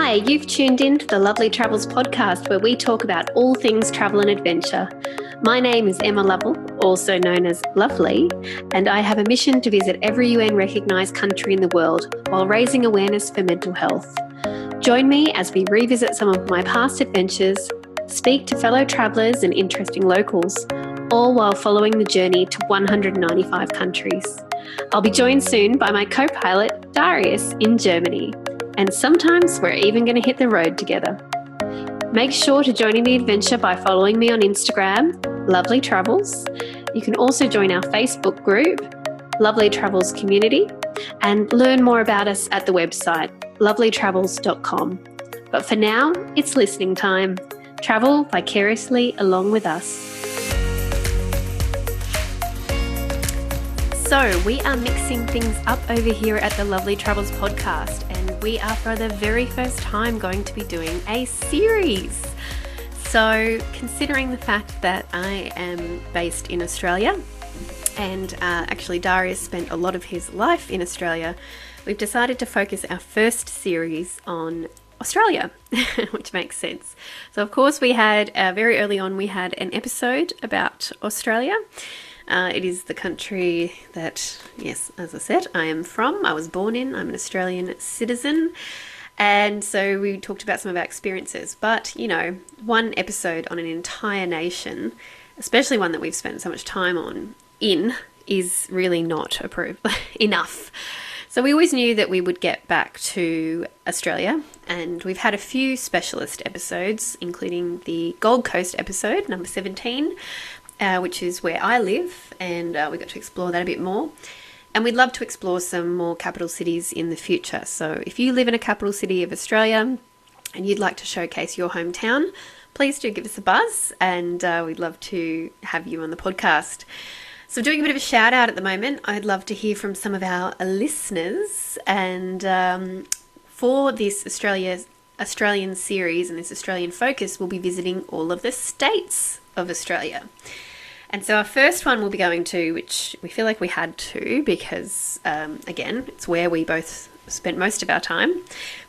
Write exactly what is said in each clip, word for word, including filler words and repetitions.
Hi, you've tuned in to the Lovely Travels podcast where we talk about all things travel and adventure. My name is Emma Lovell, also known as Lovely, and I have a mission to visit every U N recognised country in the world while raising awareness for mental health. Join me as we revisit some of my past adventures, speak to fellow travellers and interesting locals, all while following the journey to one hundred ninety-five countries. I'll be joined soon by my co-pilot, Darius, in Germany. And sometimes we're even going to hit the road together. Make sure to join in the adventure by following me on Instagram, Lovely Travels. You can also join our Facebook group, Lovely Travels Community, and learn more about us at the website, lovely travels dot com. But for now, it's listening time. Travel vicariously along with us. So we are mixing things up over here at the Lovely Travels podcast, and we are for the very first time going to be doing a series. So considering the fact that I am based in Australia, and uh, actually Darius spent a lot of his life in Australia, we've decided to focus our first series on Australia, which makes sense. So of course we had, uh, very early on, we had an episode about Australia. Uh, it is the country that, yes, as I said, I am from. I was born in. I'm an Australian citizen. And so we talked about some of our experiences. But, you know, one episode on an entire nation, especially one that we've spent so much time on in, is really not approved enough. So we always knew that we would get back to Australia. And we've had a few specialist episodes, including the Gold Coast episode, number seventeen, Uh, which is where I live, and uh, we got to explore that a bit more. And we'd love to explore some more capital cities in the future. So if you live in a capital city of Australia and you'd like to showcase your hometown, please do give us a buzz, and uh, we'd love to have you on the podcast. So doing a bit of a shout out at the moment, I'd love to hear from some of our listeners, and um, for this Australia Australian series and this Australian focus, we'll be visiting all of the states of Australia. And so our first one we'll be going to, which we feel like we had to because, um, again, it's where we both spent most of our time,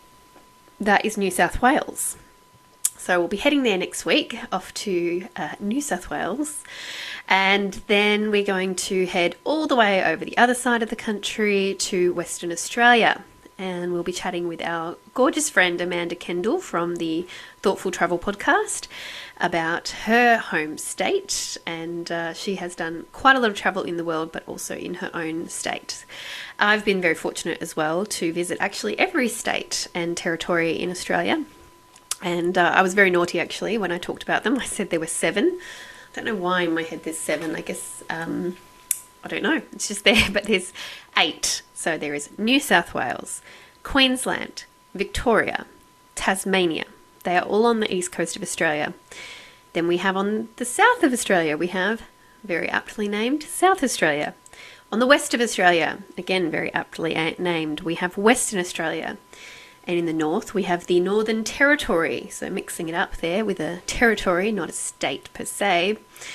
that is New South Wales. So we'll be heading there next week, off to uh, New South Wales. And then we're going to head all the way over the other side of the country to Western Australia. And we'll be chatting with our gorgeous friend Amanda Kendall from the Thoughtful Travel podcast about her home state, and uh, she has done quite a lot of travel in the world, but also in her own state. I've been very fortunate as well to visit actually every state and territory in Australia, and uh, I was very naughty actually when I talked about them. I said there were seven. I don't know why in my head there's seven. I guess, um, I don't know, it's just there, but there's eight. So there is New South Wales, Queensland, Victoria, Tasmania. They are all on the east coast of Australia. Then we have on the south of Australia, we have, very aptly named, South Australia. On the west of Australia, again very aptly named, we have Western Australia. And in the north, we have the Northern Territory. So mixing it up there with a territory, not a state per se.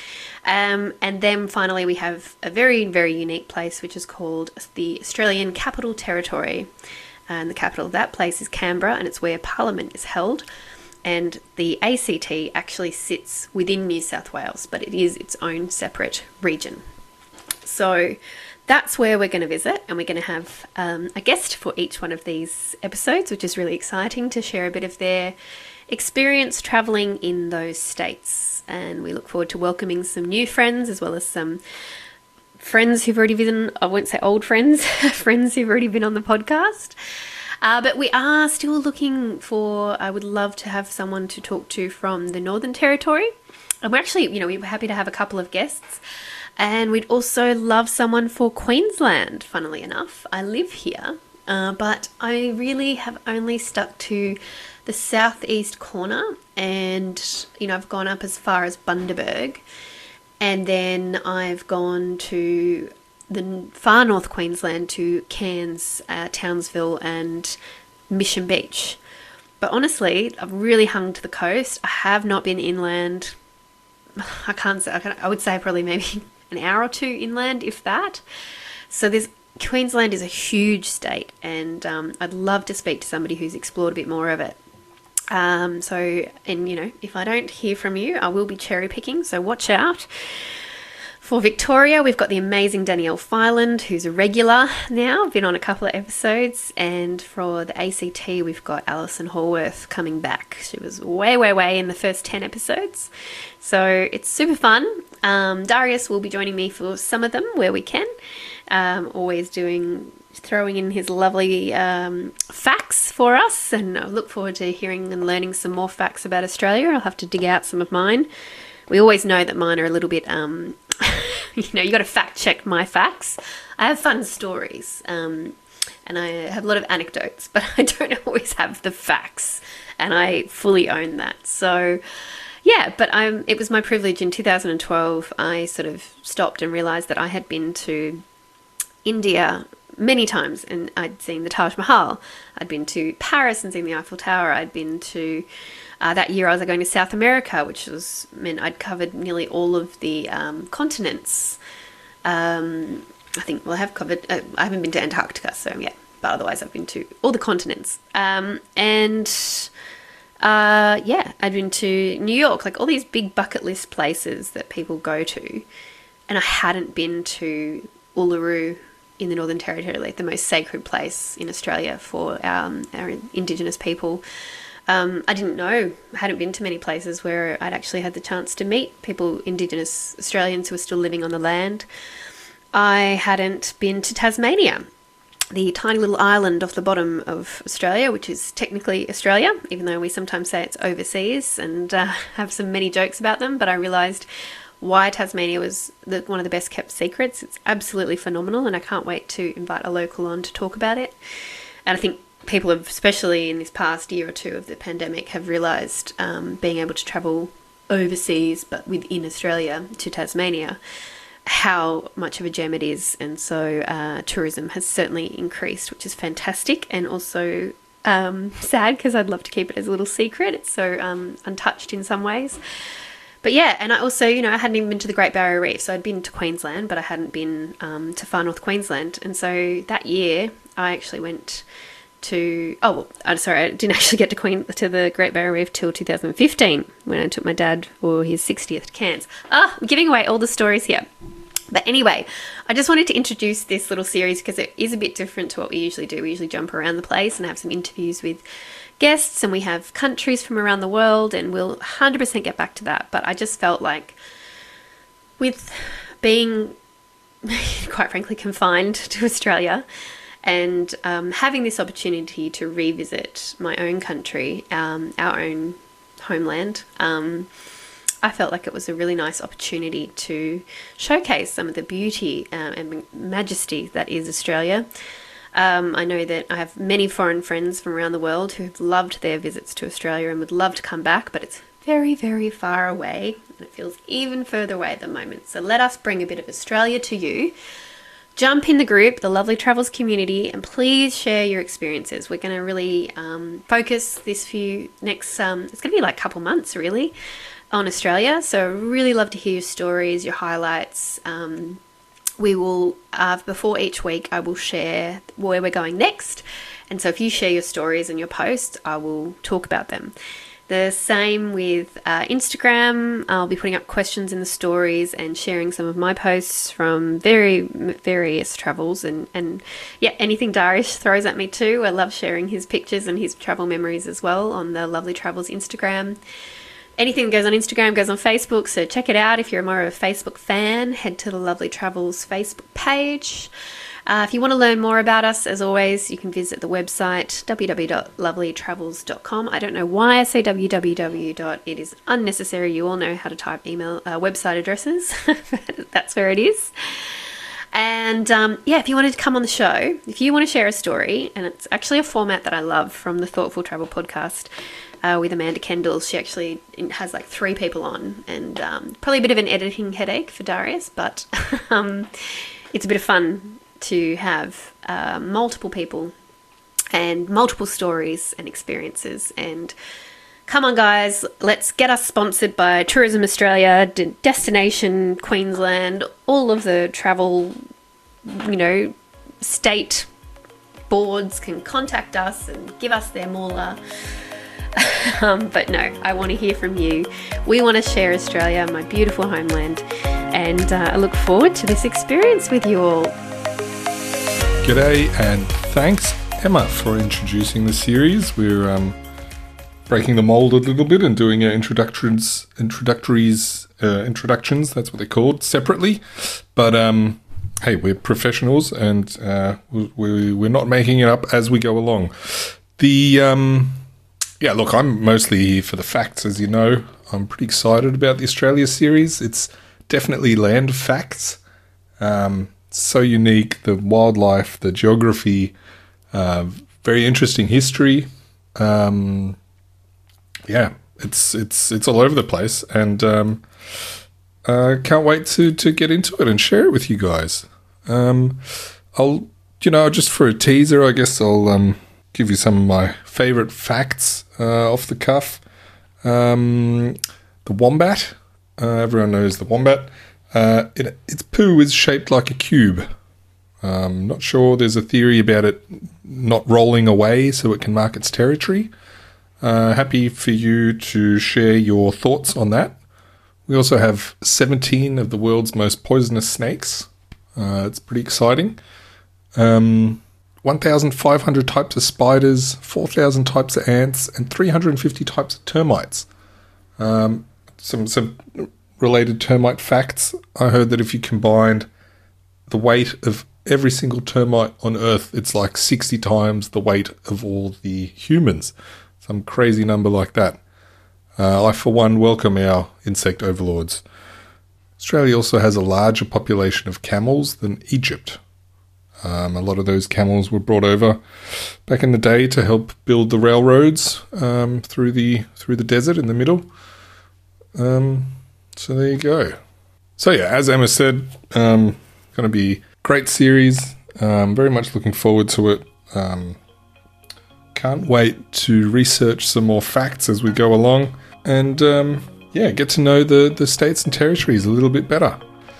Um, and then finally, we have a very, very unique place, which is called the Australian Capital Territory. And the capital of that place is Canberra, and it's where Parliament is held. And the A C T actually sits within New South Wales, but it is its own separate region. So that's where we're going to visit, and we're going to have um, a guest for each one of these episodes, which is really exciting to share a bit of their experience travelling in those states. And we look forward to welcoming some new friends, as well as some friends who've already been, I won't say old friends, friends who've already been on the podcast. Uh, but we are still looking for, I would love to have someone to talk to from the Northern Territory. And we're actually, you know, we're happy to have a couple of guests. And we'd also love someone for Queensland, funnily enough. I live here, uh, but I really have only stuck to the southeast corner. And, you know, I've gone up as far as Bundaberg. And then I've gone to the far north Queensland to Cairns, uh, Townsville and Mission Beach. But honestly, I've really hung to the coast. I have not been inland. I can't say, I, can, I would say probably maybe an hour or two inland, if that. So there's Queensland is a huge state, and um, I'd love to speak to somebody who's explored a bit more of it. Um, so, and you know, if I don't hear from you, I will be cherry picking, so watch out. For Victoria, we've got the amazing Danielle Filand, who's a regular now, been on a couple of episodes. And for the A C T, we've got Alison Hallworth coming back. She was way, way, way in the first ten episodes. So it's super fun. Um, Darius will be joining me for some of them where we can. Um, always doing, throwing in his lovely um, facts for us. And I look forward to hearing and learning some more facts about Australia. I'll have to dig out some of mine. We always know that mine are a little bit... Um, you know, you got to fact check my facts. I have fun stories, um, and I have a lot of anecdotes, but I don't always have the facts, and I fully own that. So, yeah, but I'm, it was my privilege in two thousand twelve. I sort of stopped and realised that I had been to India many times, and I'd seen the Taj Mahal. I'd been to Paris and seen the Eiffel Tower. I'd been to... Uh, that year I was going to South America, which was meant I'd covered nearly all of the um, continents. Um, I think, well, I have covered, uh, I haven't been to Antarctica, so yeah, but otherwise I've been to all the continents. Um, and uh, yeah, I'd been to New York, like all these big bucket list places that people go to. And I hadn't been to Uluru in the Northern Territory, like the most sacred place in Australia for um, our Indigenous people. Um, I didn't know, I hadn't been to many places where I'd actually had the chance to meet people, Indigenous Australians who are still living on the land. I hadn't been to Tasmania, the tiny little island off the bottom of Australia, which is technically Australia, even though we sometimes say it's overseas and uh, have some many jokes about them. But I realised why Tasmania was the, one of the best kept secrets. It's absolutely phenomenal, and I can't wait to invite a local on to talk about it. And I think people have, especially in this past year or two of the pandemic, have realised um, being able to travel overseas but within Australia to Tasmania, how much of a gem it is. And so uh, tourism has certainly increased, which is fantastic, and also um, sad because I'd love to keep it as a little secret. It's so um, untouched in some ways. But yeah, and I also, you know, I hadn't even been to the Great Barrier Reef. So I'd been to Queensland, but I hadn't been um, to far north Queensland. And so that year I actually went... to oh well, I'm sorry I didn't actually get to Queen to the Great Barrier Reef till two thousand fifteen when I took my dad for his sixtieth to Cairns. Ah, I'm giving away all the stories here. But anyway, I just wanted to introduce this little series because it is a bit different to what we usually do. We usually jump around the place and have some interviews with guests, and we have countries from around the world, and we'll one hundred percent get back to that. But I just felt like with being quite frankly confined to Australia, and um, having this opportunity to revisit my own country, um, our own homeland, um, I felt like it was a really nice opportunity to showcase some of the beauty uh, and majesty that is Australia. Um, I know that I have many foreign friends from around the world who have loved their visits to Australia and would love to come back, but it's very, very far away, and it feels even further away at the moment. So let us bring a bit of Australia to you. Jump in the group, the Lovely Travels community, and please share your experiences. We're going to really um, focus this few next, um, it's going to be like a couple months really, on Australia. So really love to hear your stories, your highlights. Um, we will, uh, before each week, I will share where we're going next. And so if you share your stories and your posts, I will talk about them. The same with uh, Instagram. I'll be putting up questions in the stories and sharing some of my posts from very various travels, and, and yeah, anything Darius throws at me too. I love sharing his pictures and his travel memories as well on the Lovely Travels Instagram. Anything that goes on Instagram goes on Facebook, so check it out. If you're more of a Facebook fan, head to the Lovely Travels Facebook page. Uh, if you want to learn more about us, as always, you can visit the website w w w dot lovely travels dot com. I don't know why I say w w w. It is unnecessary. You all know how to type email uh, website addresses. That's where it is. And um, yeah, if you wanted to come on the show, if you want to share a story, and it's actually a format that I love from the Thoughtful Travel podcast uh, with Amanda Kendall. She actually has like three people on, and um, probably a bit of an editing headache for Darius, but um, it's a bit of fun to have uh, multiple people and multiple stories and experiences. And come on guys, let's get us sponsored by Tourism Australia, D- Destination Queensland, all of the travel, you know, state boards can contact us and give us their moolah. um, but no, I want to hear from you. We want to share Australia, my beautiful homeland, and uh, I look forward to this experience with you all. G'day, and thanks, Emma, for introducing the series. We're um, breaking the mold a little bit and doing our introductions, introductories, uh, introductions, that's what they're called, separately. But um, hey, we're professionals, and uh, we, we're not making it up as we go along. The um, yeah, look, I'm mostly here for the facts, as you know. I'm pretty excited about the Australia series. It's definitely land facts. Um, so unique, the wildlife, the geography, uh, very interesting history. Um, yeah, it's it's it's all over the place, and um, uh, can't wait to to get into it and share it with you guys. Um, I'll, you know, just for a teaser, I guess I'll um, give you some of my favorite facts uh, off the cuff. Um, the wombat, uh, everyone knows the wombat. Uh, it, its poo is shaped like a cube. Um, not sure, there's a theory about it not rolling away so it can mark its territory. Uh, happy for you to share your thoughts on that. We also have seventeen of the world's most poisonous snakes. Uh, it's pretty exciting. Um, one thousand five hundred types of spiders, four thousand types of ants, and three hundred fifty types of termites. Um, some some related termite facts. I heard that if you combined the weight of every single termite on Earth, it's like sixty times the weight of all the humans. Some crazy number like that. Uh, I, for one, welcome our insect overlords. Australia also has a larger population of camels than Egypt. Um, a lot of those camels were brought over back in the day to help build the railroads um, through the through the desert in the middle. Um, so there you go. So yeah, as Emma said, um, going to be a great series. Um, very much looking forward to it. Um, can't wait to research some more facts as we go along, and um, yeah, get to know the the states and territories a little bit better.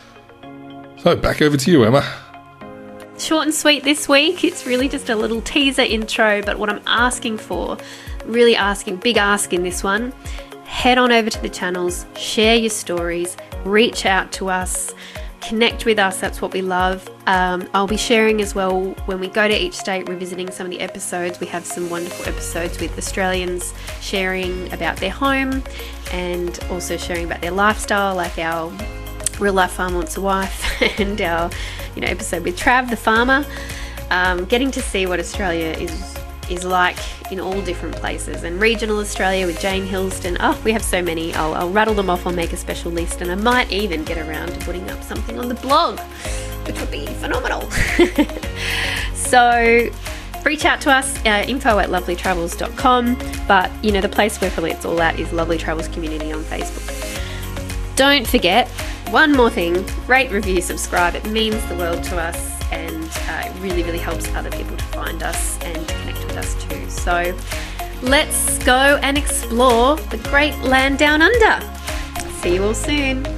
So back over to you, Emma. Short and sweet this week. It's really just a little teaser intro, but what I'm asking for, really asking, big ask in this one, head on over to the channels, share your stories, reach out to us, connect with us. That's what we love. Um, I'll be sharing as well when we go to each state, revisiting some of the episodes. We have some wonderful episodes with Australians sharing about their home and also sharing about their lifestyle, like our Real Life Farmer Wants a Wife and our, you know, episode with Trav, the farmer. Um, getting to see what Australia is is like in all different places, and regional Australia with Jane Hilston. Oh, we have so many. I'll, I'll rattle them off. I'll make a special list, and I might even get around to putting up something on the blog, which would be phenomenal. So reach out to us, uh, info at lovely travels dot com, but you know, the place where probably it's all at is Lovely Travels Community on Facebook. Don't forget, one more thing, rate, review, subscribe. It means the world to us, and uh, it really, really helps other people to find us and to connect with us too. So let's go and explore the great land down under. See you all soon.